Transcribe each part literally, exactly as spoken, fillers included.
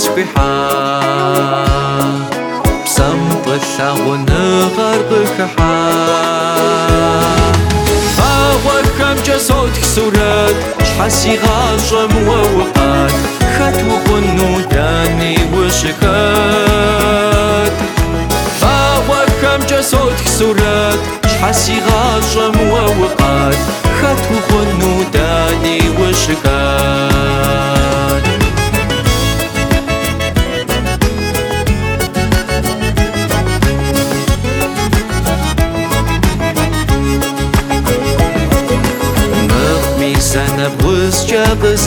سبحا بسمط الثغن غربكحا فاغوى كم جسودك سورات شحسي غاشم ووقات خطو غنو داني وشكات فاغوى كم جسودك سورات شحسي غاشم ووقات خطو غنو داني وشكات سنة بوزجة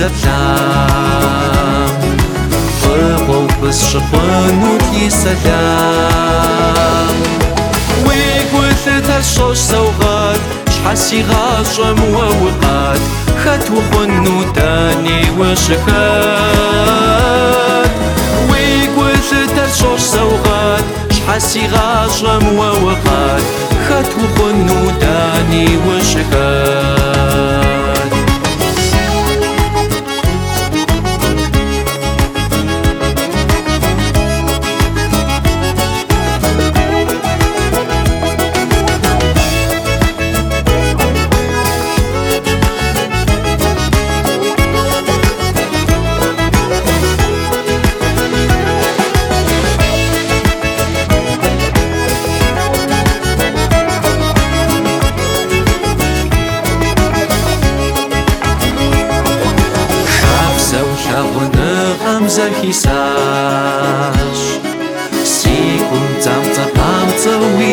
بزبلام قربو بس شقنوك يسلام ويقوثت الشوش سوغات شحسي غاشم ووقات خطو خنو تاني وشكات ويقوثت الشوش سوغات شحسي غاشم ووقات خطو خنو تاني وشكات غمزة حساش سيكون تامتا بامتا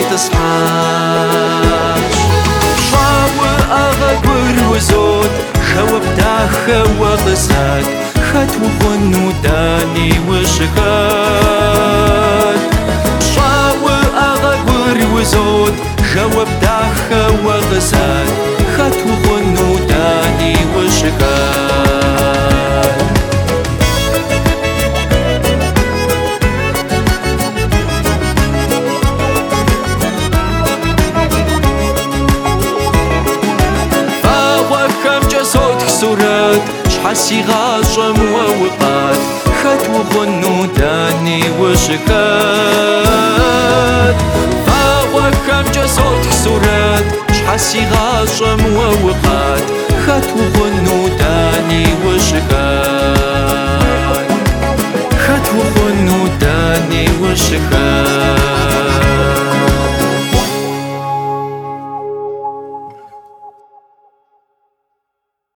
ويتصحاش شاوة أغبر وزود خوا بداخة وغسات خطو خنو داني وشكات شاوة أغبر وزود خوا بداخة وغسات خطو خنو داني وشكات شحسي غاشم ووقات خطو غنو داني وشكات فاغوى كم جسودك سورات شحسي غاشم ووقات خطو غنو داني وشكات خطو غنو داني وشكات